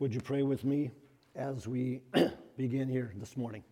Would you pray with me as we begin here this morning?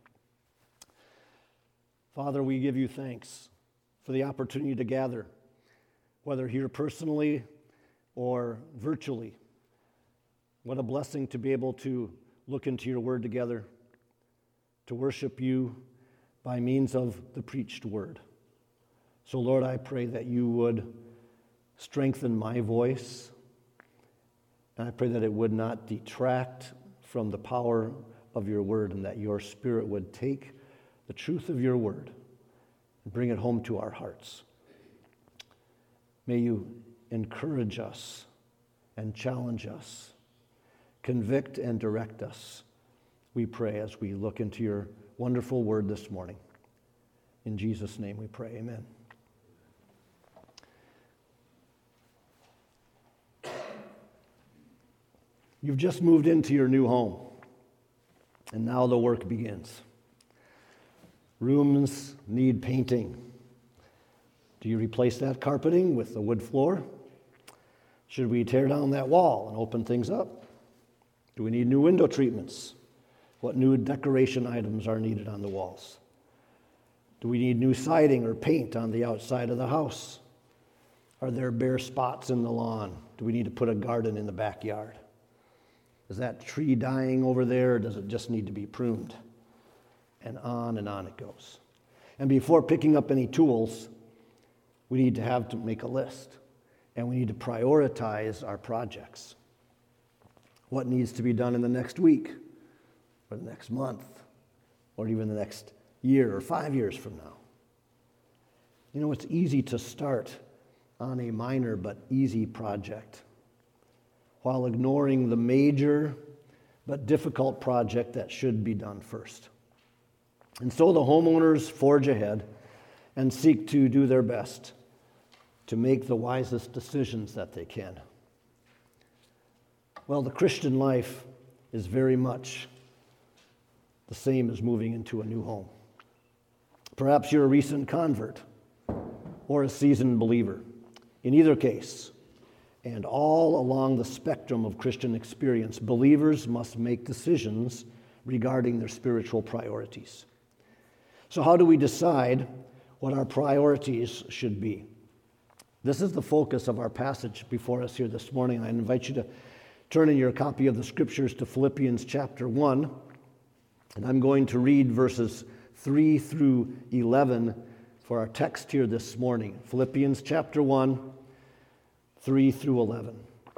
Father, we give you thanks for the opportunity to gather, whether here personally or virtually. What a blessing to be able to look into your word together, to worship you by means of the preached word. So, Lord, I pray that you would strengthen my voice, and I pray that it would not detract from the power of your word, and that your Spirit would take the truth of your word and bring it home to our hearts. May you encourage us and challenge us, convict and direct us, we pray, as we look into your wonderful word this morning. In Jesus' name we pray, amen. You've just moved into your new home, and now the work begins. Rooms need painting. Do you replace that carpeting with the wood floor? Should we tear down that wall and open things up? Do we need new window treatments? What new decoration items are needed on the walls? Do we need new siding or paint on the outside of the house? Are there bare spots in the lawn? Do we need to put a garden in the backyard? Is that tree dying over there, or does it just need to be pruned? And on it goes. And before picking up any tools, we need to make a list, and we need to prioritize our projects. What needs to be done in the next week, or the next month, or even the next year or 5 years from now? You know, it's easy to start on a minor but easy project, while ignoring the major but difficult project that should be done first. And so the homeowners forge ahead and seek to do their best to make the wisest decisions that they can. Well, the Christian life is very much the same as moving into a new home. Perhaps you're a recent convert or a seasoned believer. In either case, and all along the spectrum of Christian experience, believers must make decisions regarding their spiritual priorities. So how do we decide what our priorities should be? This is the focus of our passage before us here this morning. I invite you to turn in your copy of the scriptures to Philippians chapter 1, and I'm going to read verses 3 through 11 for our text here this morning. Philippians chapter 1, 3 through 11.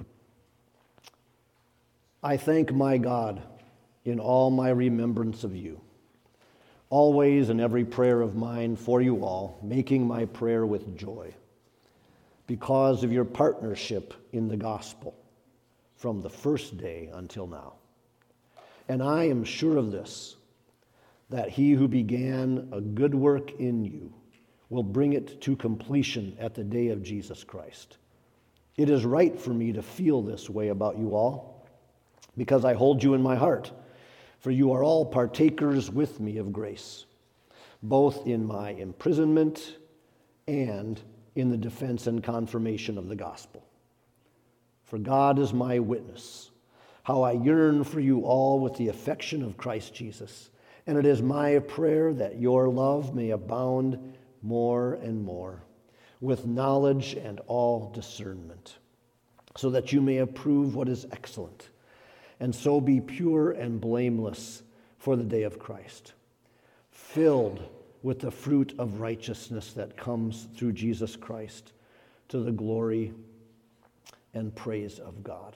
I thank my God in all my remembrance of you, always in every prayer of mine for you all, making my prayer with joy, because of your partnership in the gospel from the first day until now. And I am sure of this, that he who began a good work in you will bring it to completion at the day of Jesus Christ. It is right for me to feel this way about you all, because I hold you in my heart, for you are all partakers with me of grace, both in my imprisonment and in the defense and confirmation of the gospel. For God is my witness, how I yearn for you all with the affection of Christ Jesus, and it is my prayer that your love may abound more and more, with knowledge and all discernment, so that you may approve what is excellent, and so be pure and blameless for the day of Christ, filled with the fruit of righteousness that comes through Jesus Christ, to the glory and praise of God.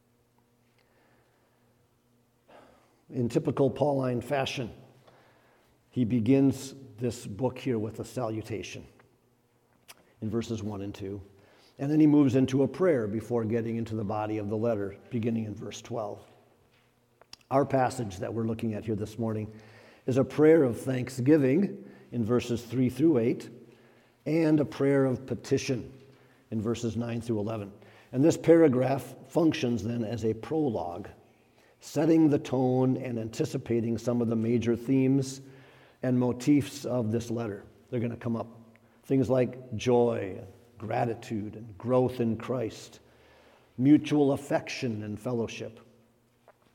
In typical Pauline fashion, he begins this book here with a salutation in verses 1 and 2. And then he moves into a prayer before getting into the body of the letter, beginning in verse 12. Our passage that we're looking at here this morning is a prayer of thanksgiving in verses 3 through 8, and a prayer of petition in verses 9 through 11. And this paragraph functions then as a prologue, setting the tone and anticipating some of the major themes and motifs of this letter. They're going to come up. Things like joy, gratitude, and growth in Christ, mutual affection and fellowship,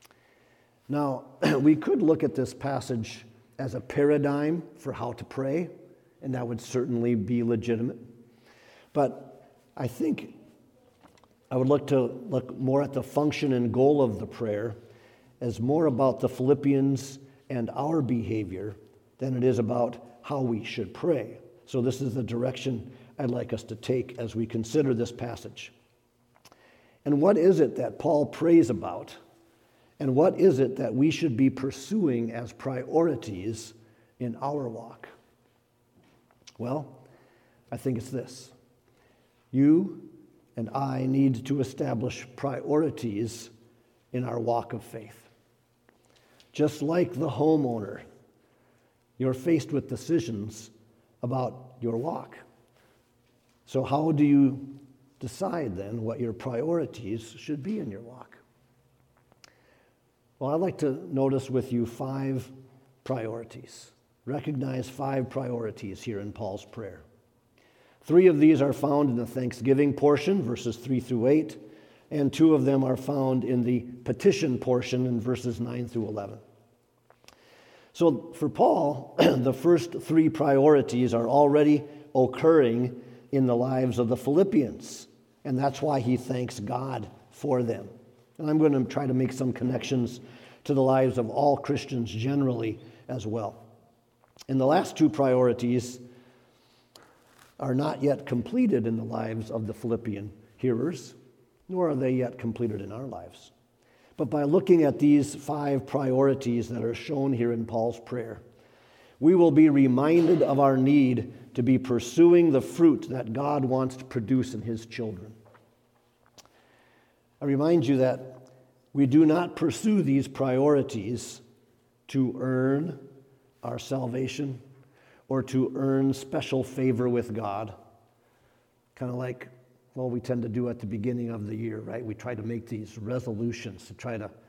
Now, we could look at this passage as a paradigm for how to pray, and that would certainly be legitimate. But I think I would look more at the function and goal of the prayer as more about the Philippians and our behavior than it is about how we should pray. So this is the direction I'd like us to take as we consider this passage. And what is it that Paul prays about? And what is it that we should be pursuing as priorities in our walk? Well, I think it's this. You and I need to establish priorities in our walk of faith. Just like the homeowner, you're faced with decisions about your walk. So how do you decide then what your priorities should be in your walk? Well, I'd like to notice with you 5 priorities. Recognize 5 priorities here in Paul's prayer. 3 of these are found in the thanksgiving portion, verses 3 through 8, and 2 of them are found in the petition portion in verses 9 through 11. So for Paul, the first 3 priorities are already occurring in the lives of the Philippians, and that's why he thanks God for them. And I'm going to try to make some connections to the lives of all Christians generally as well. And the last 2 priorities are not yet completed in the lives of the Philippian hearers, nor are they yet completed in our lives. But by looking at these 5 priorities that are shown here in Paul's prayer, we will be reminded of our need to be pursuing the fruit that God wants to produce in his children. I remind you that we do not pursue these priorities to earn our salvation or to earn special favor with God. Kind of like, well, we tend to do at the beginning of the year, right? We try to make these resolutions to try to,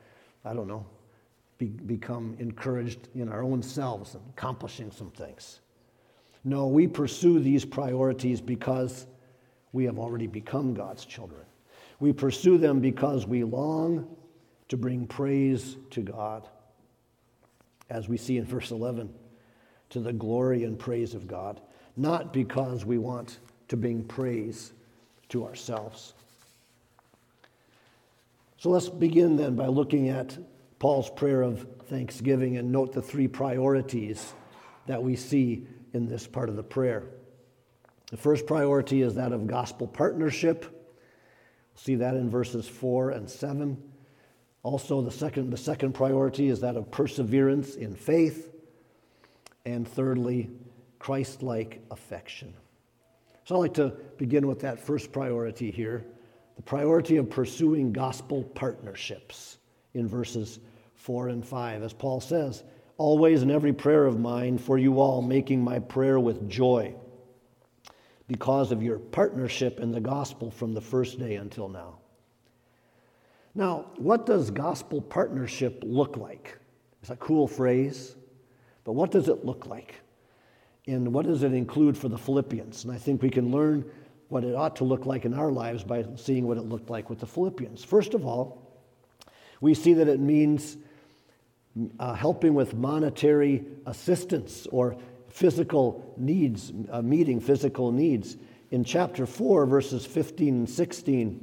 become encouraged in our own selves and accomplishing some things. No, we pursue these priorities because we have already become God's children. We pursue them because we long to bring praise to God, as we see in verse 11, to the glory and praise of God, not because we want to bring praise to ourselves. So let's begin then by looking at Paul's prayer of thanksgiving and note the 3 priorities that we see in this part of the prayer. The first priority is that of gospel partnership. We'll see that in verses 4 and 7. Also, the second priority is that of perseverance in faith. And thirdly, Christ-like affection. So I'd like to begin with that first priority here, the priority of pursuing gospel partnerships in verses 4 and 5. As Paul says, always in every prayer of mine for you all, making my prayer with joy because of your partnership in the gospel from the first day until now. Now, what does gospel partnership look like? It's a cool phrase, but what does it look like? And what does it include for the Philippians? And I think we can learn what it ought to look like in our lives by seeing what it looked like with the Philippians. First of all, we see that it means helping with monetary assistance or physical needs, meeting physical needs. In chapter 4, verses 15 and 16,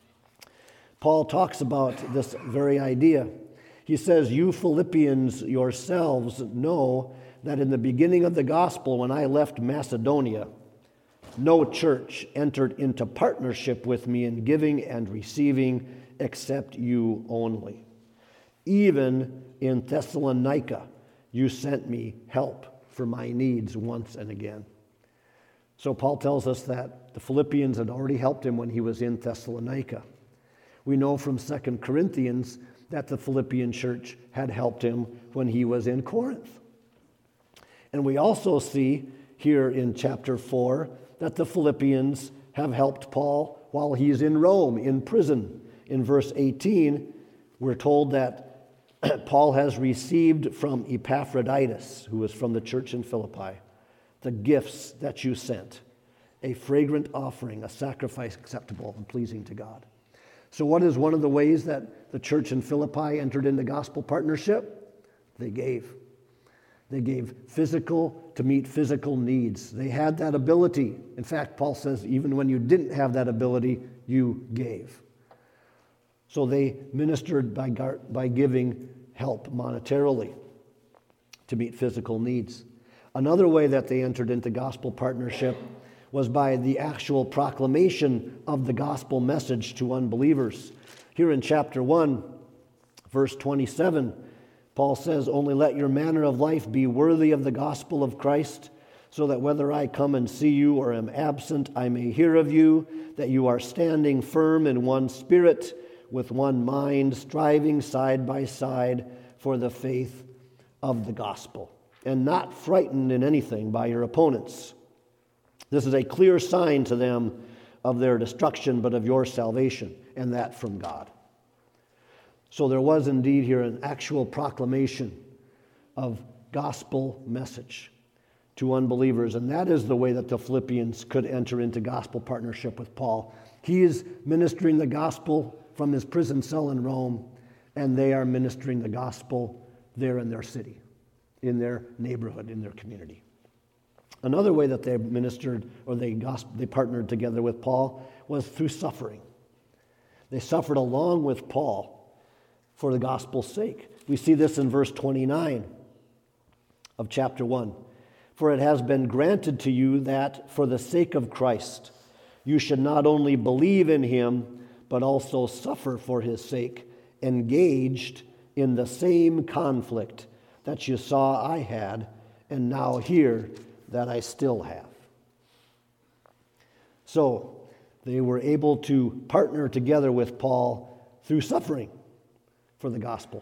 Paul talks about this very idea. He says, you Philippians yourselves know that in the beginning of the gospel, when I left Macedonia, no church entered into partnership with me in giving and receiving except you only. Even in Thessalonica, you sent me help for my needs once and again. So Paul tells us that the Philippians had already helped him when he was in Thessalonica. We know from 2 Corinthians that the Philippian church had helped him when he was in Corinth. And we also see here in chapter 4 that the Philippians have helped Paul while he's in Rome, in prison. In verse 18, we're told that Paul has received from Epaphroditus, who was from the church in Philippi, the gifts that you sent, a fragrant offering, a sacrifice acceptable and pleasing to God. So what is one of the ways that the church in Philippi entered into gospel partnership? They gave. They gave physical to meet physical needs. They had that ability. In fact, Paul says even when you didn't have that ability, you gave. So they ministered by giving help monetarily to meet physical needs. Another way that they entered into gospel partnership was by the actual proclamation of the gospel message to unbelievers. Here in chapter 1, verse 27, Paul says, "Only let your manner of life be worthy of the gospel of Christ, so that whether I come and see you or am absent, I may hear of you, that you are standing firm in one spirit, with one mind, striving side by side for the faith of the gospel, and not frightened in anything by your opponents. This is a clear sign to them of their destruction, but of your salvation, and that from God." So there was indeed here an actual proclamation of gospel message to unbelievers, and that is the way that the Philippians could enter into gospel partnership with Paul. He is ministering the gospel from his prison cell in Rome, and they are ministering the gospel there in their city, in their neighborhood, in their community. Another way that they ministered, or they partnered together with Paul, was through suffering. They suffered along with Paul for the gospel's sake. We see this in verse 29 of chapter 1. "For it has been granted to you that for the sake of Christ you should not only believe in him, but also suffer for his sake, engaged in the same conflict that you saw I had, and now hear that I still have." So they were able to partner together with Paul through suffering for the gospel.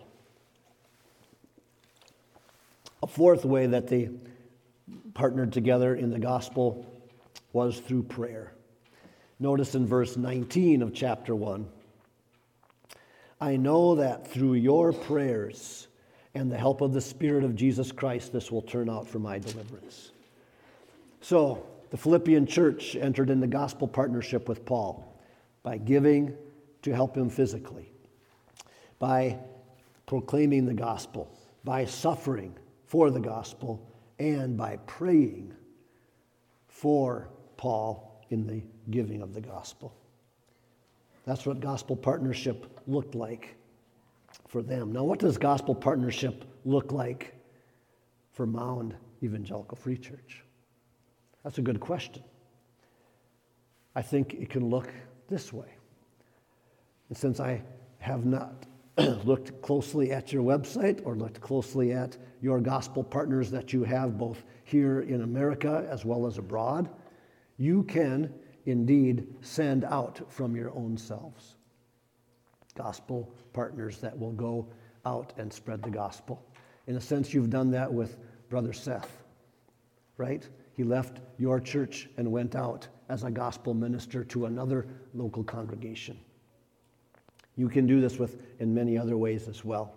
A fourth way that they partnered together in the gospel was through prayer. Notice in verse 19 of chapter 1, "I know that through your prayers and the help of the Spirit of Jesus Christ, this will turn out for my deliverance." So the Philippian church entered into gospel partnership with Paul by giving to help him physically, by proclaiming the gospel, by suffering for the gospel, and by praying for Paul in the giving of the gospel. That's what gospel partnership looked like for them. Now, what does gospel partnership look like for Mound Evangelical Free Church? That's a good question. I think it can look this way. And since I have not looked closely at your website or looked closely at your gospel partners that you have both here in America as well as abroad, you can indeed send out from your own selves gospel partners that will go out and spread the gospel. In a sense, you've done that with Brother Seth, right? He left your church and went out as a gospel minister to another local congregation. You can do this in many other ways as well.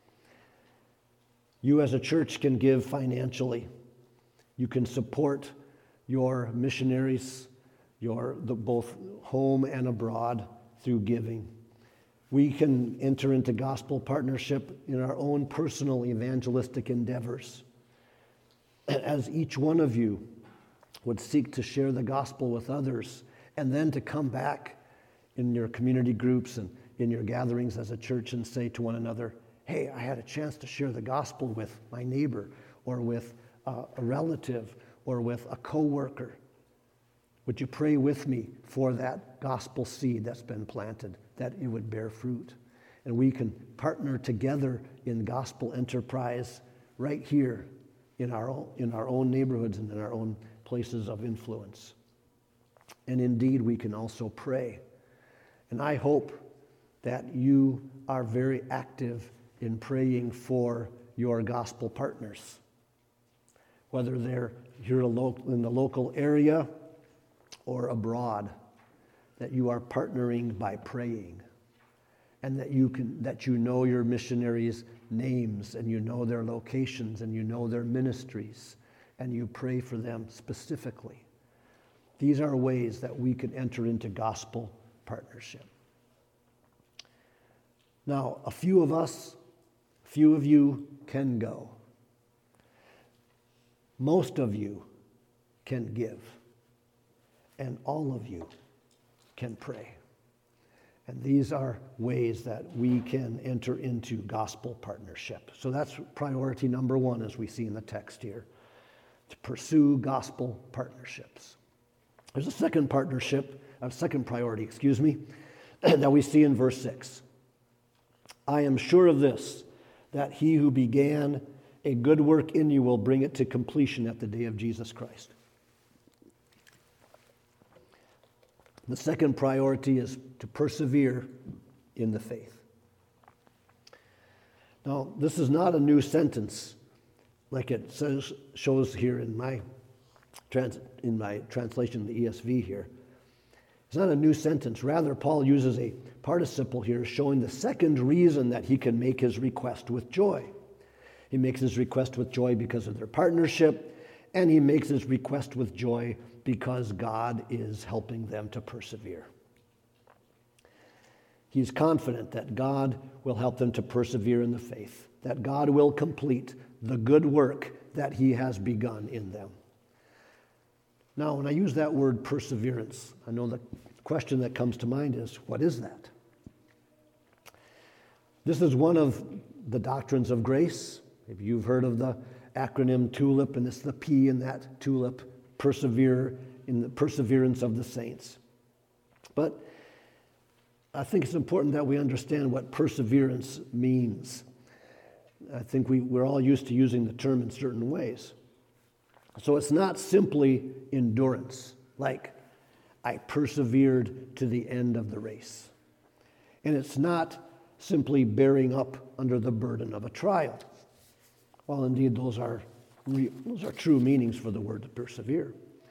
You as a church can give financially. You can support your missionaries, both home and abroad, through giving. We can enter into gospel partnership in our own personal evangelistic endeavors. As each one of you would seek to share the gospel with others, and then to come back in your community groups and in your gatherings as a church and say to one another, "Hey, I had a chance to share the gospel with my neighbor or with a relative or with a coworker. Would you pray with me for that gospel seed that's been planted, that it would bear fruit?" And we can partner together in gospel enterprise right here in our own neighborhoods and in our own places of influence. And indeed, we can also pray. And I hope that you are very active in praying for your gospel partners, whether they're here in the local area or abroad, that you are partnering by praying, and that you know your missionaries' names, and you know their locations, and you know their ministries, and you pray for them specifically. These are ways that we can enter into gospel partnership. Now, a few of you can go. Most of you can give. And all of you can pray. And these are ways that we can enter into gospel partnership. So that's priority number one, as we see in the text here, to pursue gospel partnerships. There's a second priority, that we see in verse 6. I am sure of this, that he who began a good work in you will bring it to completion at the day of Jesus Christ. The second priority is to persevere in the faith. Now, this is not a new sentence like it shows here in my translation, the ESV here. It's not a new sentence. Rather, Paul uses a participle here showing the second reason that he can make his request with joy. He makes his request with joy because of their partnership, and he makes his request with joy because God is helping them to persevere. He's confident that God will help them to persevere in the faith, that God will complete the good work that he has begun in them. Now, when I use that word perseverance, I know the question that comes to mind is, what is that? This is one of the doctrines of grace. If you've heard of the acronym TULIP, and it's the P in that TULIP, persevere in the perseverance of the saints. But I think it's important that we understand what perseverance means. I think we're all used to using the term in certain ways. So it's not simply endurance, like I persevered to the end of the race. And it's not simply bearing up under the burden of a trial. Well, indeed, those are true meanings for the word to persevere.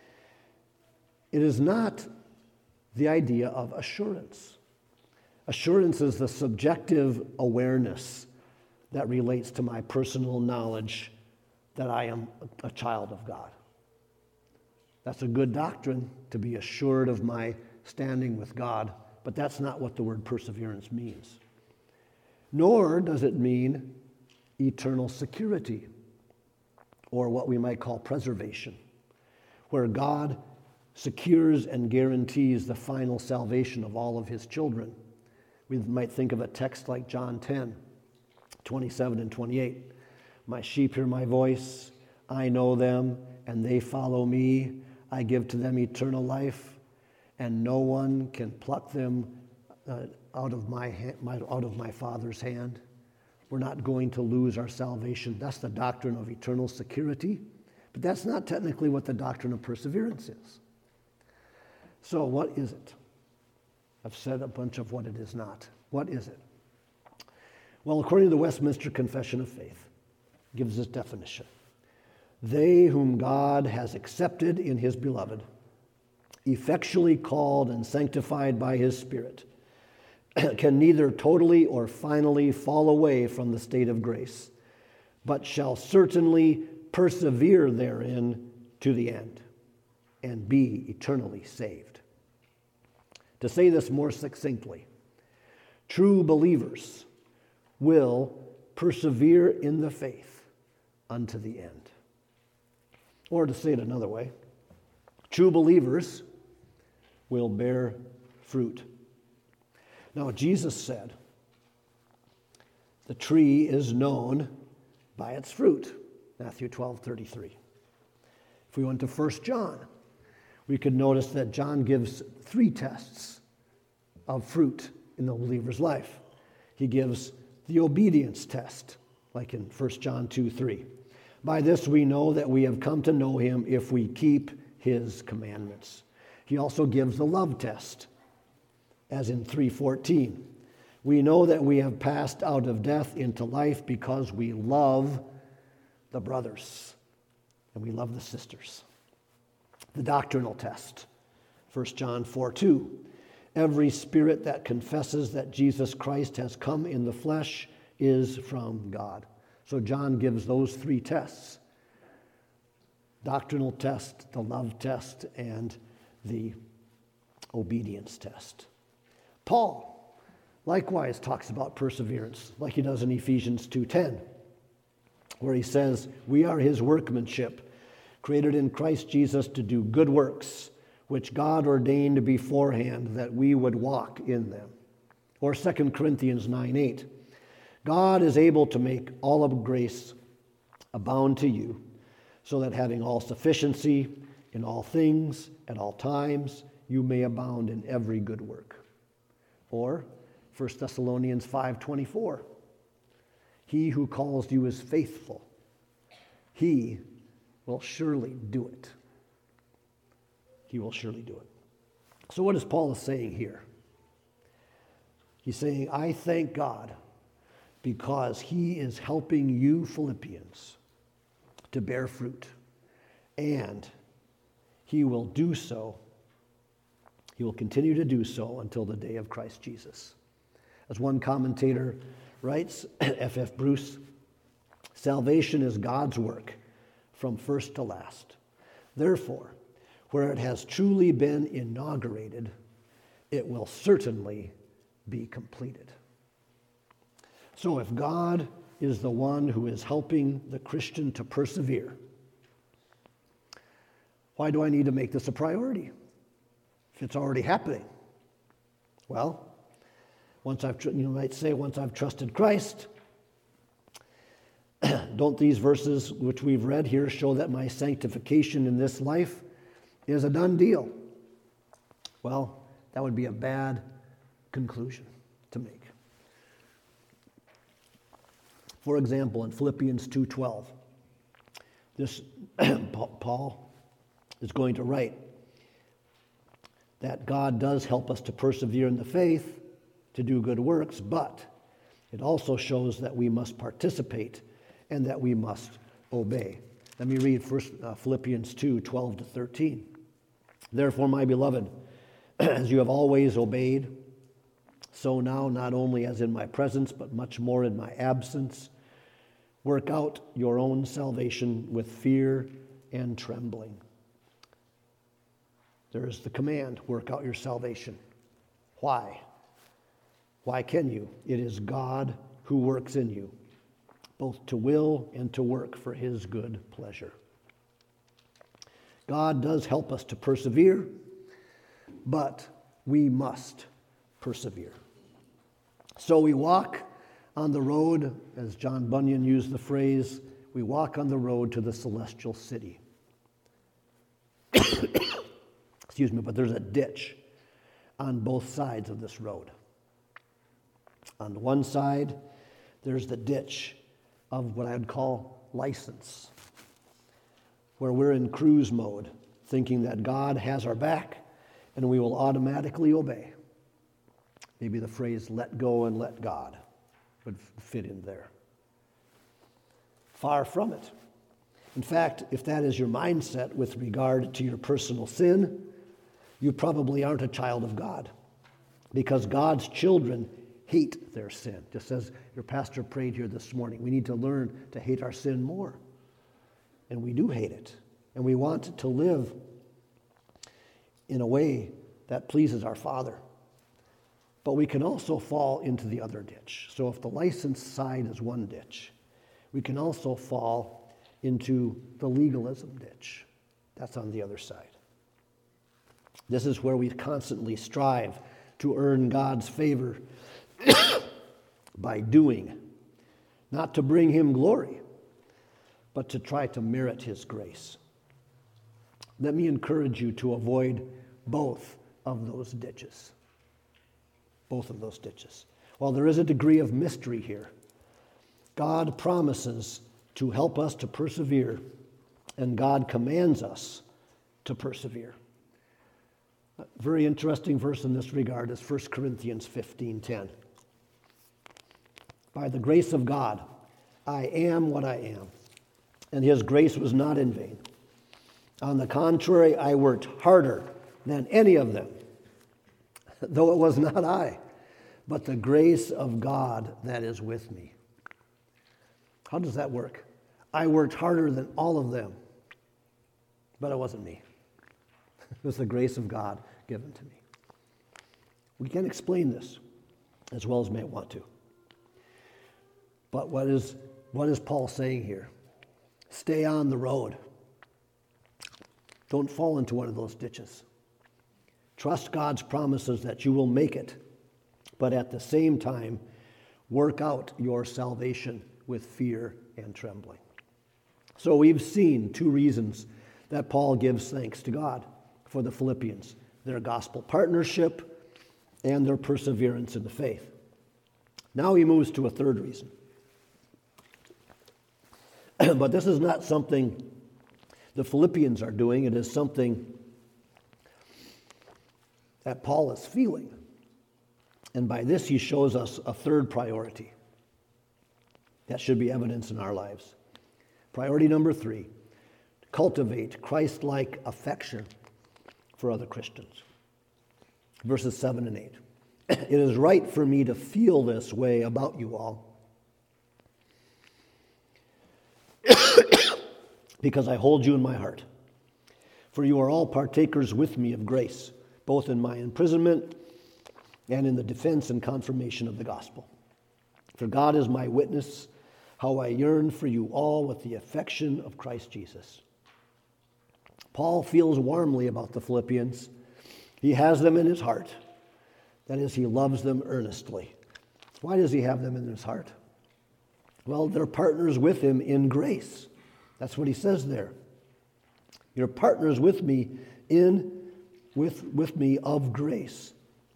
It is not the idea of assurance. Assurance is the subjective awareness that relates to my personal knowledge that I am a child of God. That's a good doctrine, to be assured of my standing with God, but that's not what the word perseverance means. Nor does it mean eternal security, or what we might call preservation, where God secures and guarantees the final salvation of all of his children. We might think of a text like John 10, 27 and 28. My sheep hear my voice, I know them, and they follow me. I give to them eternal life, and no one can pluck them out of my Father's hand. We're not going to lose our salvation. That's the doctrine of eternal security, but that's not technically what the doctrine of perseverance is. So what is it? I've said a bunch of what it is not. What is it? Well, according to the Westminster Confession of Faith, it gives this definition. They whom God has accepted in his beloved, effectually called and sanctified by his Spirit, can neither totally or finally fall away from the state of grace, but shall certainly persevere therein to the end and be eternally saved. To say this more succinctly, true believers will persevere in the faith unto the end. Or to say it another way, true believers will bear fruit. Now, Jesus said, the tree is known by its fruit, Matthew 12:33. If we went to 1 John, we could notice that John gives 3 tests of fruit in the believer's life. He gives the obedience test, like in 1 John 2:3. By this we know that we have come to know him if we keep his commandments. He also gives the love test, as in 3:14. We know that we have passed out of death into life because we love the brothers and we love the sisters. The doctrinal test, 1 John 4:2. Every spirit that confesses that Jesus Christ has come in the flesh is from God. So John gives those 3 tests: doctrinal test, the love test, and the obedience test. Paul likewise talks about perseverance, like he does in Ephesians 2:10, where he says, "We are his workmanship, created in Christ Jesus to do good works, which God ordained beforehand that we would walk in them." Or 2 Corinthians 9:8, "God is able to make all of grace abound to you, so that having all sufficiency in all things at all times, you may abound in every good work." Or 1 Thessalonians 5:24, "He who calls you is faithful. He will surely do it." He will surely do it. So what is Paul saying here? He's saying, I thank God because he is helping you Philippians to bear fruit. And he will do so. He will continue to do so until the day of Christ Jesus. As one commentator writes, F.F. Bruce, "Salvation is God's work from first to last. Therefore, where it has truly been inaugurated, it will certainly be completed." So if God is the one who is helping the Christian to persevere, why do I need to make this a priority if it's already happening? Well, once I've trusted Christ, don't these verses which we've read here show that my sanctification in this life is a done deal? Well, that would be a bad conclusion to make. For example, in Philippians 2:12, this Paul is going to write that God does help us to persevere in the faith, to do good works, but it also shows that we must participate and that we must obey. Let me read first Philippians 2:12 to 13. "Therefore, my beloved, as you have always obeyed, so now, not only as in my presence, but much more in my absence, work out your own salvation with fear and trembling." There is the command, work out your salvation. Why? Why can you? It is God who works in you, both to will and to work for his good pleasure. God does help us to persevere, but we must persevere. So we walk on the road, as John Bunyan used the phrase, we walk on the road to the celestial city. Excuse me, but there's a ditch on both sides of this road. On the one side, there's the ditch of what I would call license, where we're in cruise mode, thinking that God has our back and we will automatically obey. Maybe the phrase, "let go and let God," would fit in there. Far from it. In fact, if that is your mindset with regard to your personal sin, you probably aren't a child of God, because God's children hate their sin. Just as your pastor prayed here this morning, we need to learn to hate our sin more. And we do hate it. And we want to live in a way that pleases our Father. But we can also fall into the other ditch. So if the license side is one ditch, we can also fall into the legalism ditch. That's on the other side. This is where we constantly strive to earn God's favor by doing, not to bring him glory, but to try to merit his grace. Let me encourage you to avoid both of those ditches. Both of those ditches. While there is a degree of mystery here, God promises to help us to persevere, and God commands us to persevere. A very interesting verse in this regard is 1 Corinthians 15:10. "By the grace of God, I am what I am, and his grace was not in vain. On the contrary, I worked harder than any of them, though it was not I, but the grace of God that is with me." How does that work? I worked harder than all of them, but it wasn't me. It was the grace of God given to me. We can't explain this. as well as may want to. But what is Paul saying here? Stay on the road. Don't fall into one of those ditches. Trust God's promises that you will make it, but at the same time, work out your salvation with fear and trembling. So we've seen two reasons that Paul gives thanks to God for the Philippians: their gospel partnership and their perseverance in the faith. Now he moves to a third reason. But this is not something the Philippians are doing. It is something that Paul is feeling. And by this, he shows us a third priority that should be evidence in our lives. Priority number 3, cultivate Christ-like affection for other Christians. Verses 7 and 8. It is right for me to feel this way about you all, because I hold you in my heart. For you are all partakers with me of grace, both in my imprisonment and in the defense and confirmation of the gospel. For God is my witness, how I yearn for you all with the affection of Christ Jesus. Paul feels warmly about the Philippians. He has them in his heart. That is, he loves them earnestly. Why does he have them in his heart? Well, they're partners with him in grace. That's what he says there. You're partners with me with me of grace.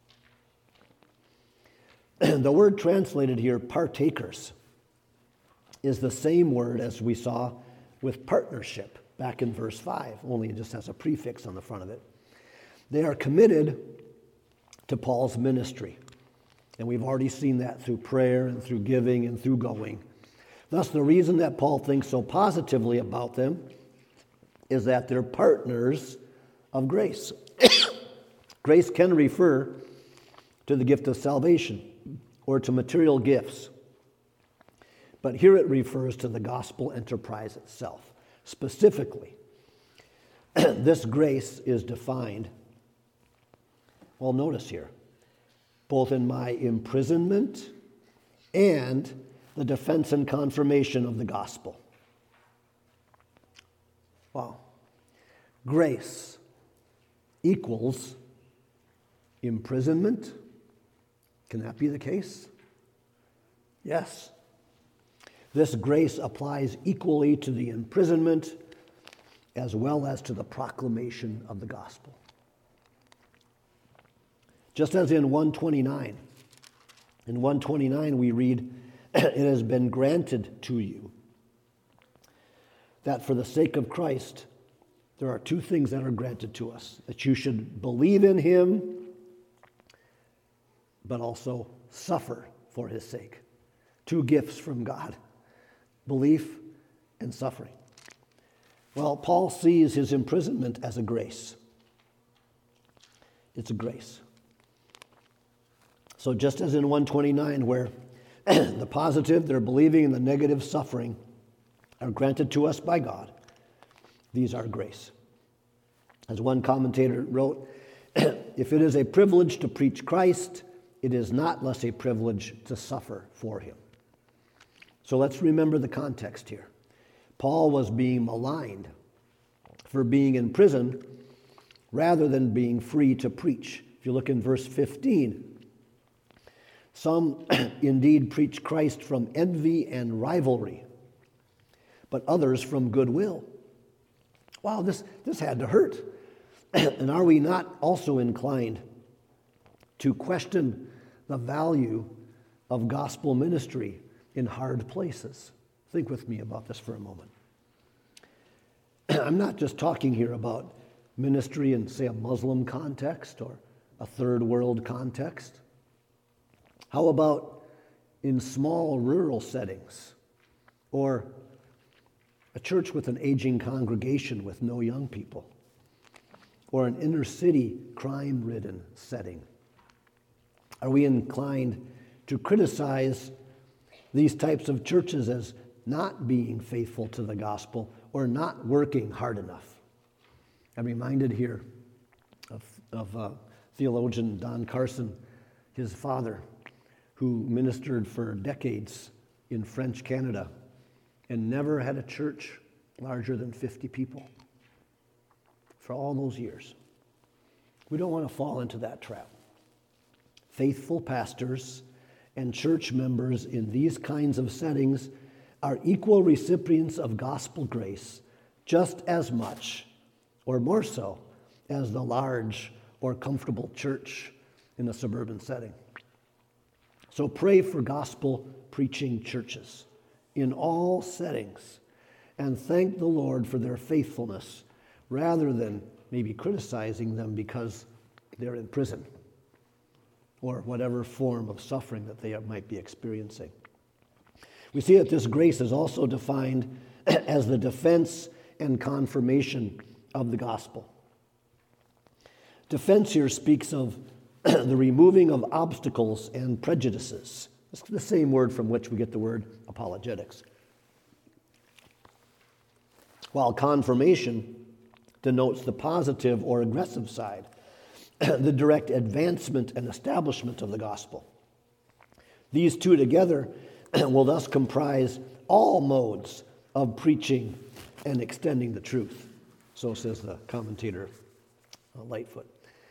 The word translated here, partakers, is the same word as we saw with partnership back in verse 5, only it just has a prefix on the front of it. They are committed to Paul's ministry. And we've already seen that through prayer and through giving and through going. Thus, the reason that Paul thinks so positively about them is that they're partners of grace. Grace can refer to the gift of salvation or to material gifts. But here it refers to the gospel enterprise itself. Specifically, this grace is defined, well, notice here, both in my imprisonment and the defense and confirmation of the gospel. Wow. Grace equals imprisonment. Can that be the case? Yes. This grace applies equally to the imprisonment as well as to the proclamation of the gospel. Just as in 129. In 129 we read, it has been granted to you that for the sake of Christ, there are two things that are granted to us: that you should believe in him, but also suffer for his sake. Two gifts from God: belief and suffering. Well, Paul sees his imprisonment as a grace. It's a grace. So just as in 129, where the positive, their believing, and the negative, suffering, are granted to us by God, these are grace. As one commentator wrote, if it is a privilege to preach Christ, it is not less a privilege to suffer for him. So let's remember the context here. Paul was being maligned for being in prison rather than being free to preach. If you look in verse 15, some indeed preach Christ from envy and rivalry, but others from goodwill. Wow, this had to hurt. And are we not also inclined to question the value of gospel ministry in hard places? Think with me about this for a moment. I'm not just talking here about ministry in, say, a Muslim context or a third world context. How about in small rural settings, or a church with an aging congregation with no young people, or an inner city crime-ridden setting? Are we inclined to criticize these types of churches as not being faithful to the gospel or not working hard enough? I'm reminded here of theologian Don Carson. His father who ministered for decades in French Canada and never had a church larger than 50 people for all those years. We don't want to fall into that trap. Faithful pastors and church members in these kinds of settings are equal recipients of gospel grace, just as much or more so as the large or comfortable church in a suburban setting. So pray for gospel preaching churches in all settings and thank the Lord for their faithfulness rather than maybe criticizing them because they're in prison or whatever form of suffering that they might be experiencing. We see that this grace is also defined as the defense and confirmation of the gospel. Defense here speaks of the removing of obstacles and prejudices. It's the same word from which we get the word apologetics. While confirmation denotes the positive or aggressive side, the direct advancement and establishment of the gospel. These two together will thus comprise all modes of preaching and extending the truth. So says the commentator Lightfoot.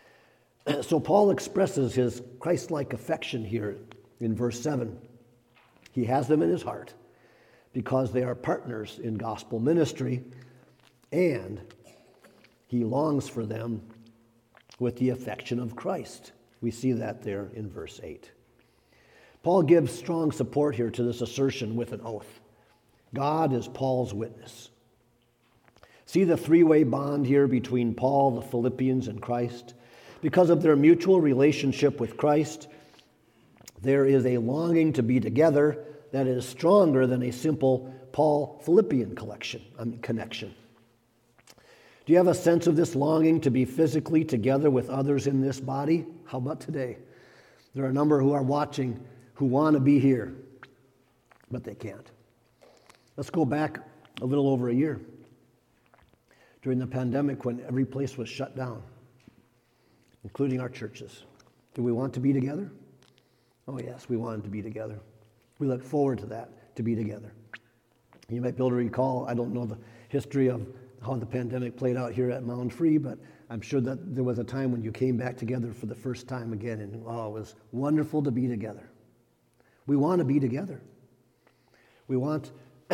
So Paul expresses his Christ-like affection here in verse 7. He has them in his heart because they are partners in gospel ministry, and he longs for them with the affection of Christ. We see that there in verse 8. Paul gives strong support here to this assertion with an oath. God is Paul's witness. See the three-way bond here between Paul, the Philippians, and Christ? Because of their mutual relationship with Christ, there is a longing to be together that is stronger than a simple Paul-Philippian connection. Do you have a sense of this longing to be physically together with others in this body? How about today? There are a number who are watching who want to be here, but they can't. Let's go back a little over a year. During the pandemic, when every place was shut down, including our churches. Do we want to be together? Oh yes, we wanted to be together. We look forward to that, to be together. You might be able to recall, I don't know the history of how the pandemic played out here at Mound Free, but I'm sure that there was a time when you came back together for the first time again, and it was wonderful to be together. We want to be together. We want,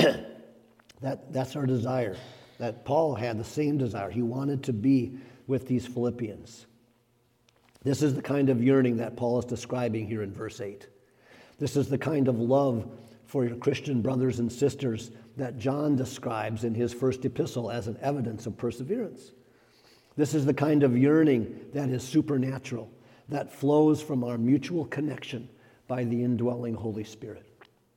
that's our desire. That Paul had the same desire. He wanted to be with these Philippians. This is the kind of yearning that Paul is describing here in verse 8. This is the kind of love for your Christian brothers and sisters that John describes in his first epistle as an evidence of perseverance. This is the kind of yearning that is supernatural, that flows from our mutual connection by the indwelling Holy Spirit.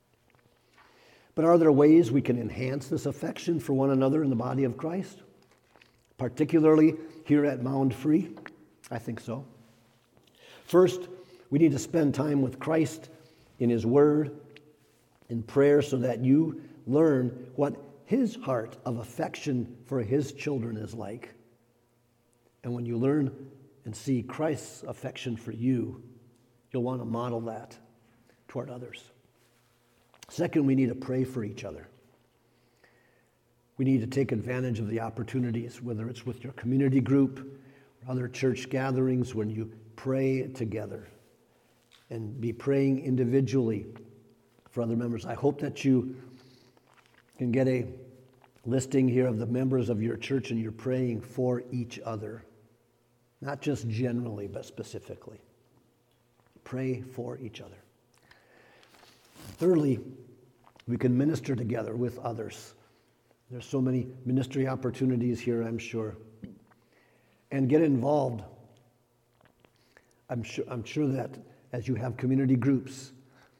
But are there ways we can enhance this affection for one another in the body of Christ? Particularly here at Mound Free? I think so. First, we need to spend time with Christ in His Word, in prayer, so that you learn what His heart of affection for His children is like. And when you learn and see Christ's affection for you, you'll want to model that toward others. Second, we need to pray for each other. We need to take advantage of the opportunities, whether it's with your community group or other church gatherings, when you pray together and be praying individually for other members. I hope that you can get a listing here of the members of your church and you're praying for each other. Not just generally, but specifically. Pray for each other. Thirdly, we can minister together with others. There's so many ministry opportunities here, I'm sure. And get involved. I'm sure that as you have community groups,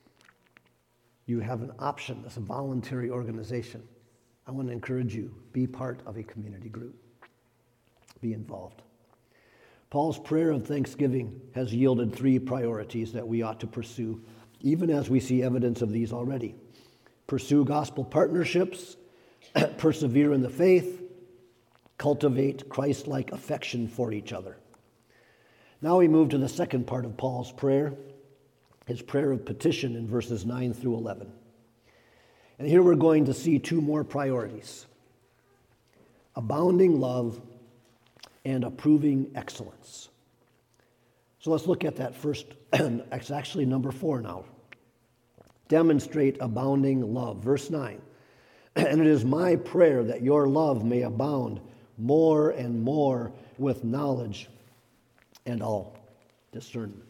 you have an option. That's a voluntary organization. I want to encourage you, be part of a community group. Be involved. Paul's prayer of thanksgiving has yielded three priorities that we ought to pursue, even as we see evidence of these already. Pursue gospel partnerships, persevere in the faith, cultivate Christ-like affection for each other. Now we move to the second part of Paul's prayer, his prayer of petition in verses 9 through 11. And here we're going to see two more priorities: abounding love and approving excellence. So let's look at that first. It's actually number 4 now. Demonstrate abounding love. Verse 9. And it is my prayer that your love may abound more and more with knowledge and all discernment.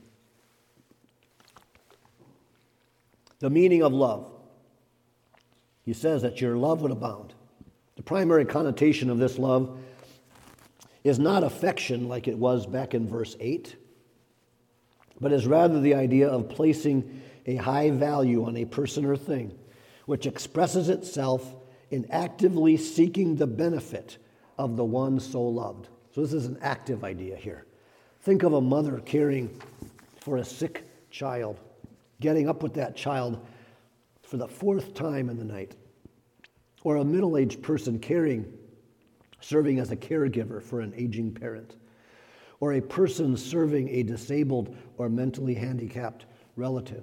The meaning of love. He says that your love would abound. The primary connotation of this love is not affection like it was back in verse 8, but is rather the idea of placing a high value on a person or thing, which expresses itself in actively seeking the benefit of the one so loved. So this is an active idea here. Think of a mother caring for a sick child, getting up with that child for the 4th time in the night, or a middle-aged person serving as a caregiver for an aging parent, or a person serving a disabled or mentally handicapped relative.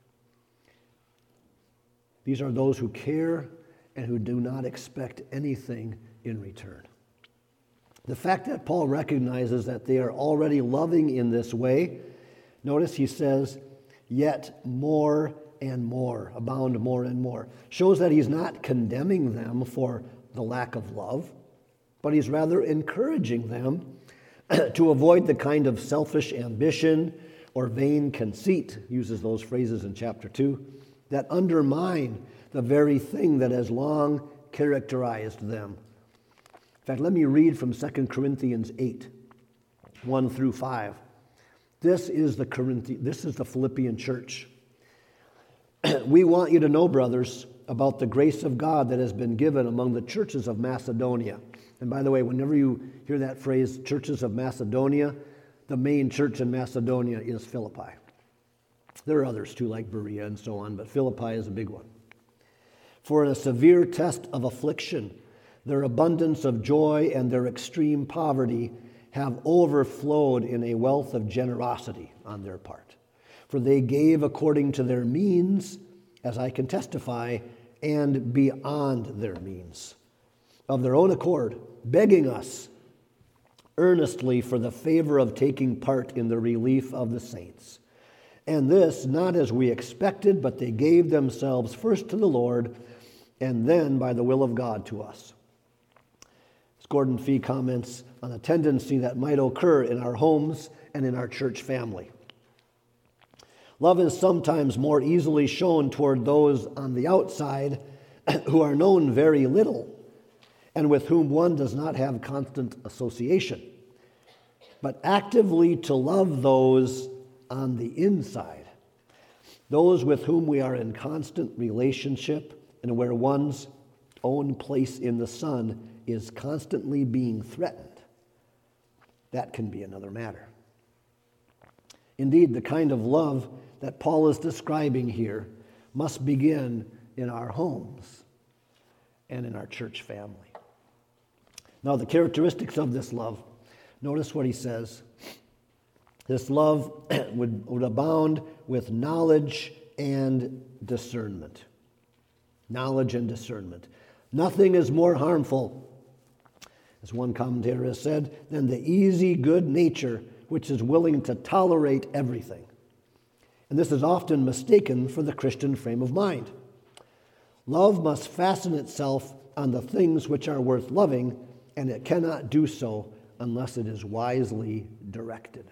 These are those who care and who do not expect anything in return. The fact that Paul recognizes that they are already loving in this way, notice he says, yet more and more, abound more and more, shows that he's not condemning them for the lack of love, but he's rather encouraging them to avoid the kind of selfish ambition or vain conceit, uses those phrases in chapter 2, that undermine the very thing that has long characterized them. In fact, let me read from 2 Corinthians 8, 1 through 5. This is the Philippian church. We want you to know, brothers, about the grace of God that has been given among the churches of Macedonia. And by the way, whenever you hear that phrase, churches of Macedonia, the main church in Macedonia is Philippi. There are others too, like Berea and so on, but Philippi is a big one. For in a severe test of affliction, their abundance of joy and their extreme poverty have overflowed in a wealth of generosity on their part. For they gave according to their means, as I can testify, and beyond their means, of their own accord, begging us earnestly for the favor of taking part in the relief of the saints. And this, not as we expected, but they gave themselves first to the Lord, and then by the will of God to us. As Gordon Fee comments on a tendency that might occur in our homes and in our church family. Love is sometimes more easily shown toward those on the outside who are known very little and with whom one does not have constant association, but actively to love those on the inside, those with whom we are in constant relationship and where one's own place in the sun is constantly being threatened. That can be another matter. Indeed, the kind of love that Paul is describing here must begin in our homes and in our church family. Now, the characteristics of this love, notice what he says. This love would abound with knowledge and discernment. Knowledge and discernment. Nothing is more harmful, as one commentator has said, than the easy good nature which is willing to tolerate everything. And this is often mistaken for the Christian frame of mind. Love must fasten itself on the things which are worth loving, and it cannot do so unless it is wisely directed.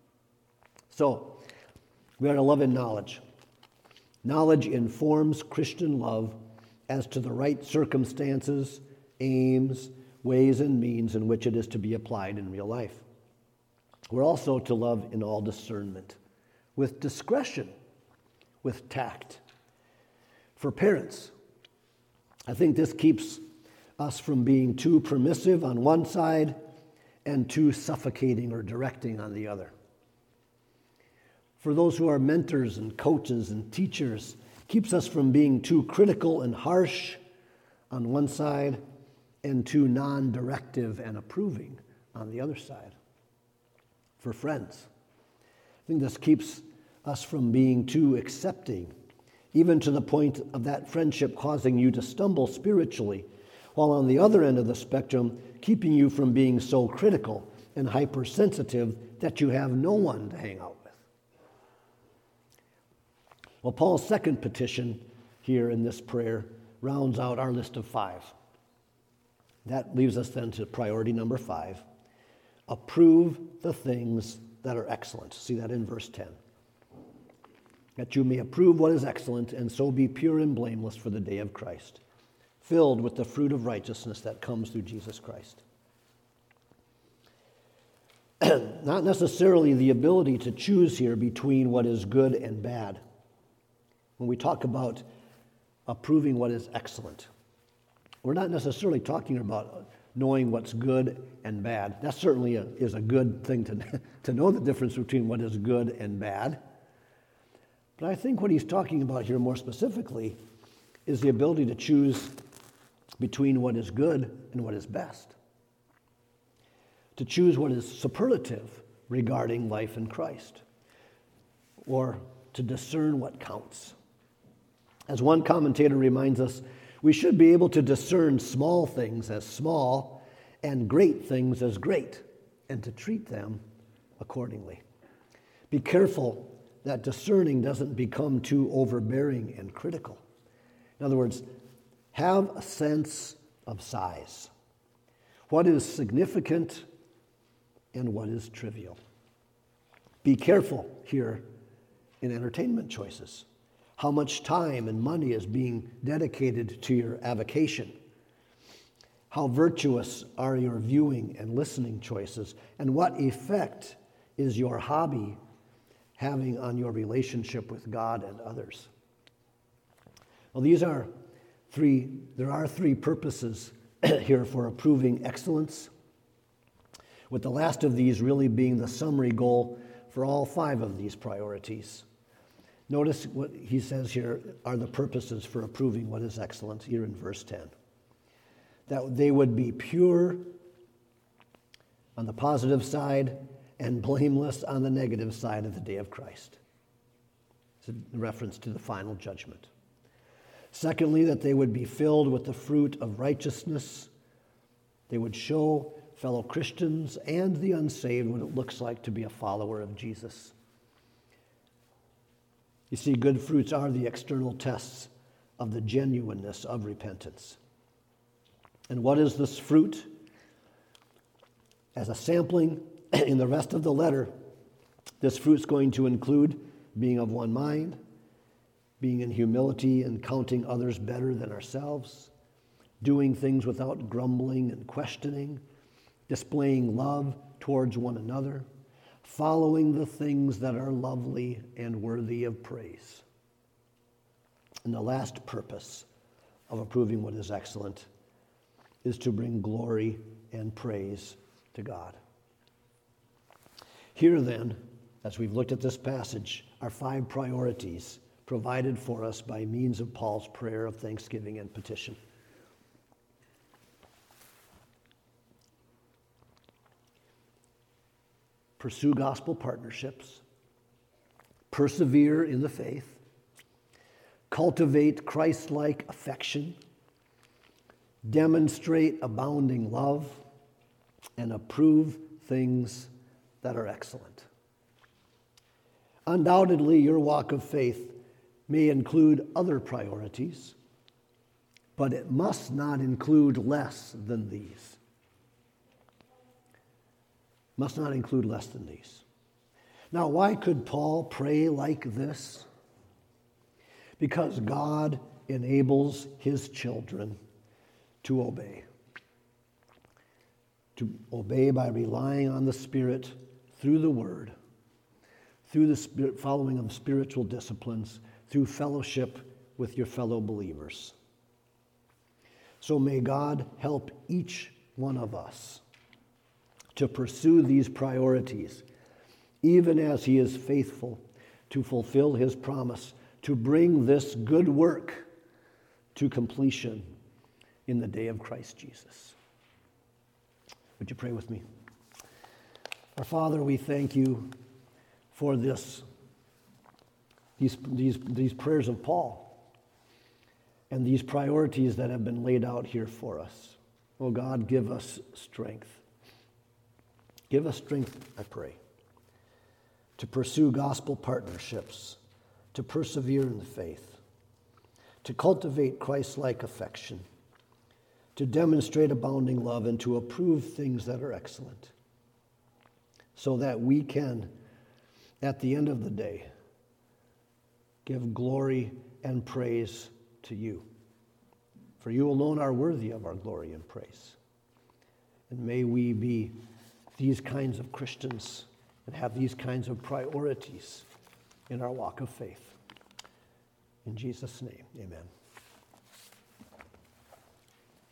So, we are to love in knowledge. Knowledge informs Christian love as to the right circumstances, aims, ways, and means in which it is to be applied in real life. We're also to love in all discernment, with discretion, with tact. For parents, I think this keeps us from being too permissive on one side and too suffocating or directing on the other. For those who are mentors and coaches and teachers, keeps us from being too critical and harsh on one side and too non-directive and approving on the other side. For friends, I think this keeps us from being too accepting, even to the point of that friendship causing you to stumble spiritually, while on the other end of the spectrum, keeping you from being so critical and hypersensitive that you have no one to hang out with. Well, Paul's second petition here in this prayer rounds out our list of 5. That leaves us then to priority number 5. Approve the things that are excellent. See that in verse 10. That you may approve what is excellent, and so be pure and blameless for the day of Christ, filled with the fruit of righteousness that comes through Jesus Christ. Not necessarily the ability to choose here between what is good and bad. When we talk about approving what is excellent, we're not necessarily talking about knowing what's good and bad. That certainly is a good thing to know the difference between what is good and bad. But I think what he's talking about here more specifically is the ability to choose between what is good and what is best. To choose what is superlative regarding life in Christ, or to discern what counts. As one commentator reminds us, we should be able to discern small things as small and great things as great, and to treat them accordingly. Be careful that discerning doesn't become too overbearing and critical. In other words, have a sense of size. What is significant and what is trivial. Be careful here in entertainment choices. How much time and money is being dedicated to your avocation? How virtuous are your viewing and listening choices? And what effect is your hobby having on your relationship with God and others? Well, there are three purposes here for approving excellence, with the last of these really being the summary goal for all 5 of these priorities. Notice what he says here are the purposes for approving what is excellent here in verse 10. That they would be pure on the positive side and blameless on the negative side of the day of Christ. It's a reference to the final judgment. Secondly, that they would be filled with the fruit of righteousness. They would show fellow Christians and the unsaved what it looks like to be a follower of Jesus. You see, good fruits are the external tests of the genuineness of repentance. And what is this fruit? As a sampling in the rest of the letter, this fruit's going to include being of one mind, being in humility and counting others better than ourselves, doing things without grumbling and questioning, displaying love towards one another, following the things that are lovely and worthy of praise. And the last purpose of approving what is excellent is to bring glory and praise to God. Here then, as we've looked at this passage, are 5 priorities provided for us by means of Paul's prayer of thanksgiving and petition. Pursue gospel partnerships, persevere in the faith, cultivate Christ-like affection, demonstrate abounding love, and approve things that are excellent. Undoubtedly, your walk of faith may include other priorities, but it must not include less than these. Must not include less than these. Now, why could Paul pray like this? Because God enables his children to obey. To obey by relying on the Spirit through the Word, through the Spirit, following of spiritual disciplines, through fellowship with your fellow believers. So may God help each one of us to pursue these priorities, even as he is faithful to fulfill his promise to bring this good work to completion in the day of Christ Jesus. Would you pray with me? Our Father, we thank you for this these prayers of Paul and these priorities that have been laid out here for us. Oh God, give us strength. Give us strength, I pray, to pursue gospel partnerships, to persevere in the faith, to cultivate Christ-like affection, to demonstrate abounding love, and to approve things that are excellent, so that we can, at the end of the day, give glory and praise to you. For you alone are worthy of our glory and praise. And may we be these kinds of Christians and have these kinds of priorities in our walk of faith. In Jesus' name, amen.